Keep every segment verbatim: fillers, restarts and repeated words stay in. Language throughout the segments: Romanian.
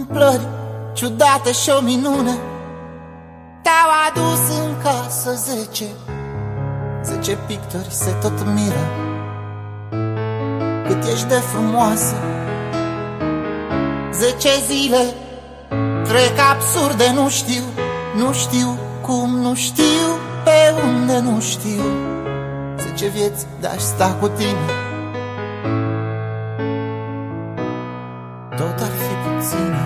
întâmplări ciudate și o minune. Te-au adus în casă zece, zece pictori se tot miră cât ești de frumoasă. Zece zile trec absurde, nu știu, nu știu cum, nu știu pe unde, nu știu. Zece vieți de-aș sta cu tine, tot ar fi puține.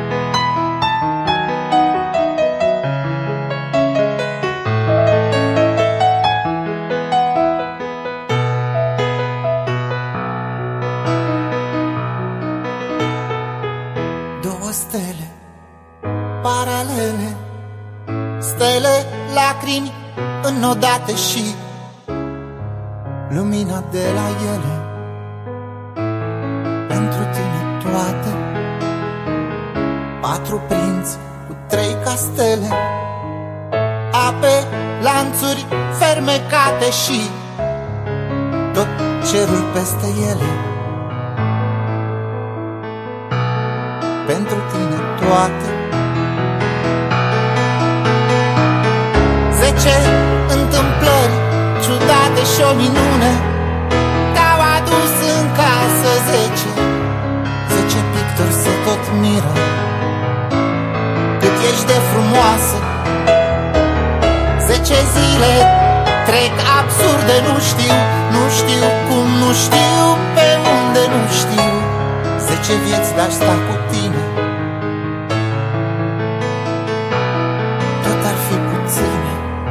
Două stele paralele, stele, lacrimi înodate și lumina de la ele. Pentru tine toate, patru prinți cu trei castele, ape, lanțuri fermecate și tot cerul peste ele. Pentru tine toate, zece întâmplări ciudate și o minune. Te-au adus în casă zece, zece pictori se tot miră cât ești de frumoasă. Zece zile trec absurde, nu știu, nu știu cum, nu știu pe unde, nu știu. Zece vieți de-aș sta cu tine, tot ar fi puține.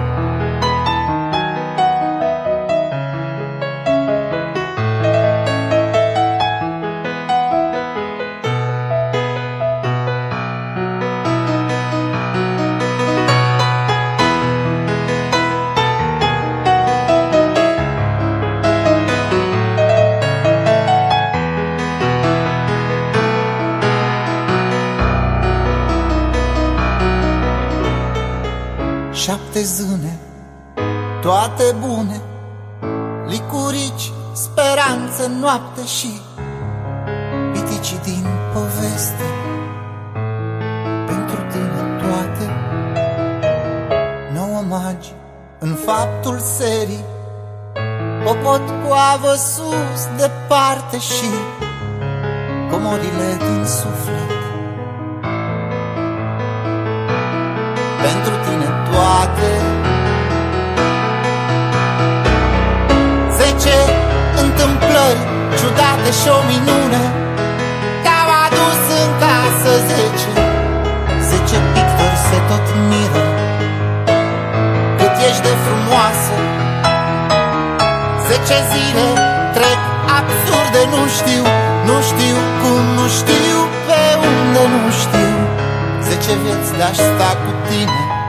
Șapte zâne, toate bune, licurici, speranță, noapte și piticii din poveste. Pentru tine toate, nouă magi în faptul serii, popot cu avă sus, departe și comorile din suflet. Pentru tine toate, zece întâmplări ciudate și o minune. Te-au adus în casă zece, zece pictori se tot miră cât ești de frumoasă. Zece zile trec absurde, nu știu, nu știu cum, nu știu pe unde, nu știu. Zece vieți de-aș sta cu tine,